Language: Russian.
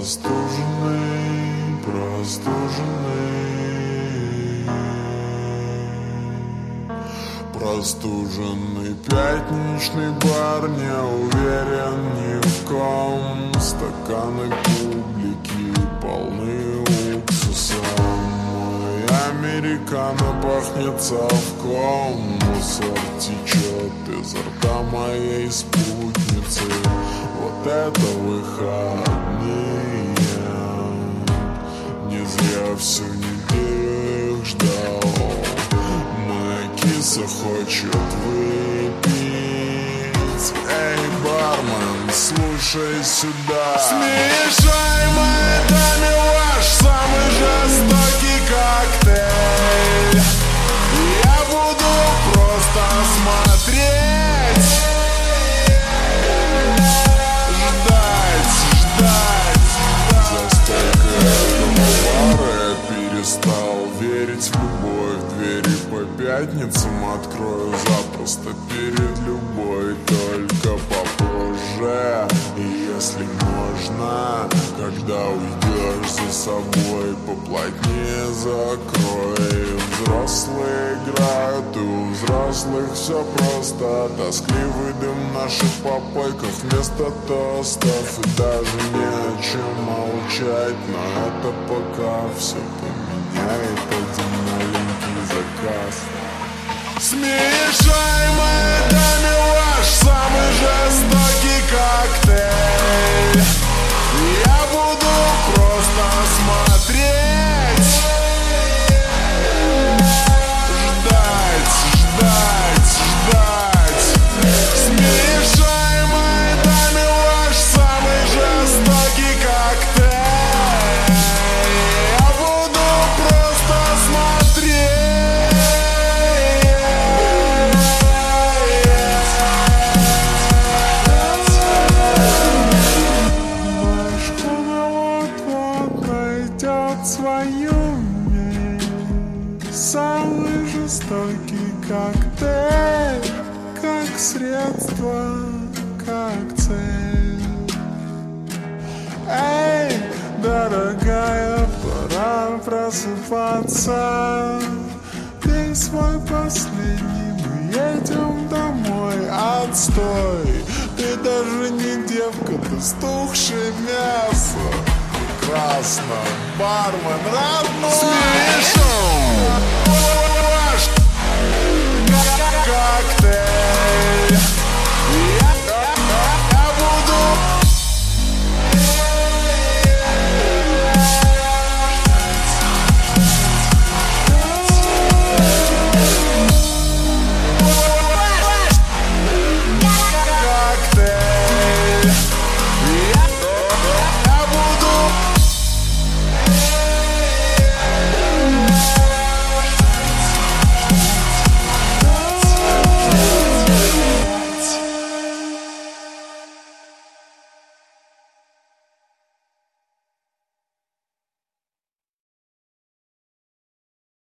Простуженный пятничный бар, не уверен ни в ком. Стаканы публики полны уксуса. Мой американо пахнет совком. Мусор течет изо рта моей спутницы. Вот это выходные. Не зря всю неделю их ждал. Киса хочет выпить. Эй, бармен, слушай сюда. Смешай моей даме ваш самый жестокий коктейль. Я буду просто смотреть, ждать. За стойкой этого бара я перестал верить в любовь. Двери по пятницам открою запросто перед любой, только попозже. И если можно, когда уйдешь за собой, поплотнее закрой. Взрослые играют, и у взрослых все просто. Тоскливый дым в наших попойках вместо тостов. И даже не о чем молчать, но это пока все поменяет один маленький заказ. Смешай моей даме ваш самый жестокий коктейль. Я буду просто смотреть, ждать. Смешай моей даме ваш самый жестокий коктейль. Я буду просто смотреть. Свою самый жестокий коктейль, как средство, как цель. Эй, дорогая, пора просыпаться. Пей свой последний, мы едем домой. Отстой, ты даже не девка, ты стухшее мясо. Красно, бармен родной. Смешно.